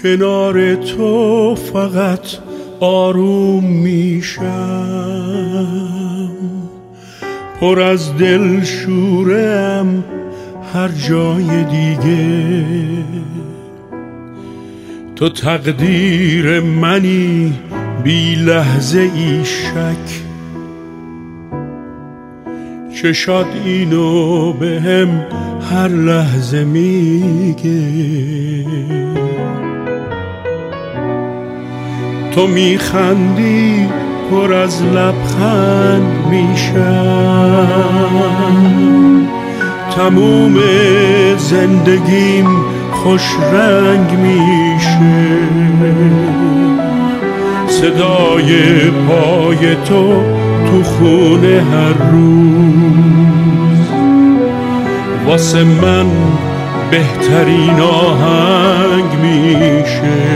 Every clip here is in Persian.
کنار تو فقط آروم میشم، پر از دل شورم هر جای دیگه. تو تقدیر منی بی لحظه ای شک، چشات اینو بهم هر لحظه میگه. تو میخندی پر از لبخند میشم، تموم زندگیم خوش رنگ میشه. صدای پای تو تو خونه هر روز واسه من بهترین آهنگ میشه.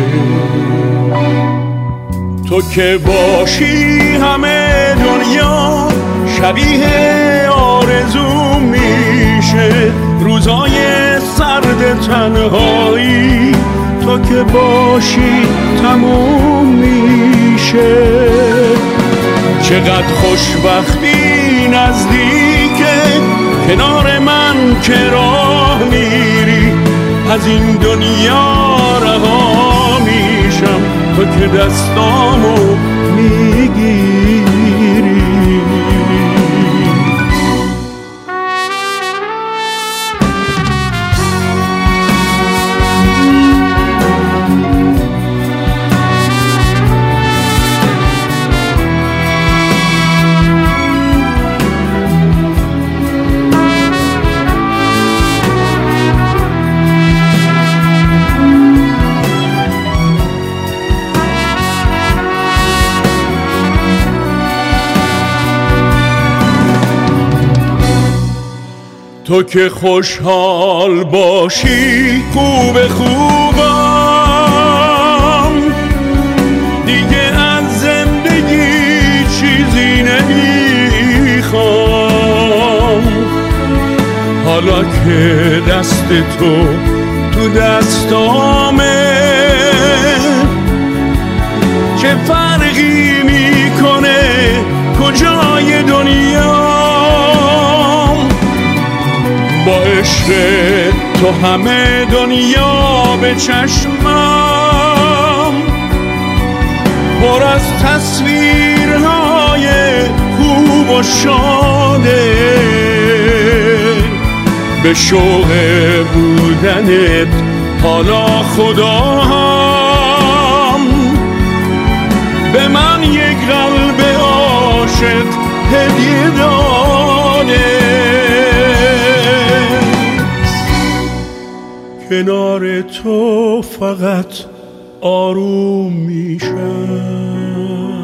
تو که باشی همه دنیا شبیه آرزو میشه، روزای سرد تنهایی تو که باشی تموم میشه. چقدر خوشبختی نزدیکه کنار من که راه میری، از این دنیا رها میشم تو که دستامو میگیری. تو که خوشحال باشی خوب خوبم، دیگه از زندگی چیزی نمیخوام. حالا که دست تو دستامه، چه فرقی میکنه کجای دنیا. با عشق تو همه دنیا به چشمم، پر از تصویرهای خوب و شاده. به شوق بودنت حالا خدا هم به من یک قلب عاشق هدیه داده. کنار تو فقط آروم میشم.